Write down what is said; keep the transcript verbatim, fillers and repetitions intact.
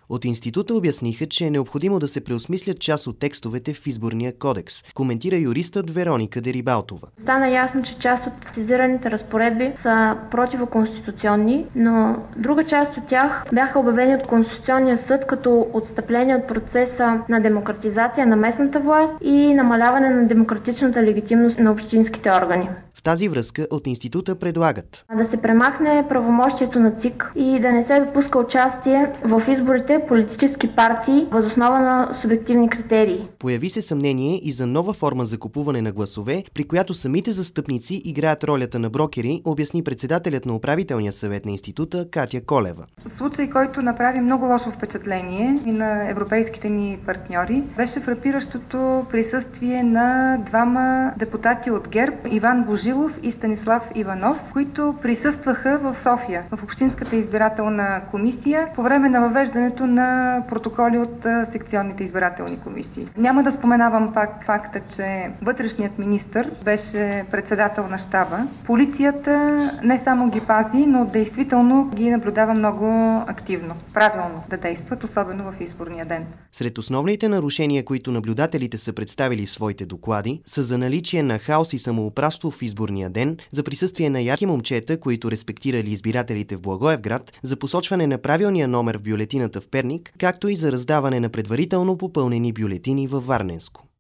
От института обясниха, че е необходимо да се преосмислят част от текстовете в изборния кодекс, коментира юристът Вероника Дерибалтова. Стана ясно, че част от цитираните разпоредби са противоконституционни, но друга част от тях бяха обявени от Конституционния съд като отстъпление от процеса на демократизация на местната власт и намаляване на демократичната легитимност на общинските органи. В тази връзка от института предлагат да се премахне правомощието на ЦИК и да не се допуска участие в изборите политически партии въз основа на субективни критерии. Появи се съмнение и за нова форма за купуване на гласове, при която самите застъпници играят ролята на брокери, обясни председателят на управителния съвет на института Катя Колева. Случай, който направи много лошо впечатление и на европейските ни партньори, беше фрапиращото присъствие на двама депутати от ГЕРБ, Иван Божилов и Станислав Иванов, които присъстваха в София, в Общинската избирателна комисия, по време на въвеждането на протоколи от секционните избирателни комисии. Няма да споменавам пак факта, че вътрешният министър беше председател на щаба. Полицията не само ги пази, но действително ги наблюдава много активно. Правилно да действат, особено в изборния ден. Сред основните нарушения, които наблюдателите са представили в своите доклади, са за наличие на хаос и самоуправство в изборния ден, за присъствие на ярки момчета, които респектирали избирателите в Благоевград, за посочване на правилния номер в бюлетината в Перник, както и за раздаване на предварително попълнени бюлетини във Варненско.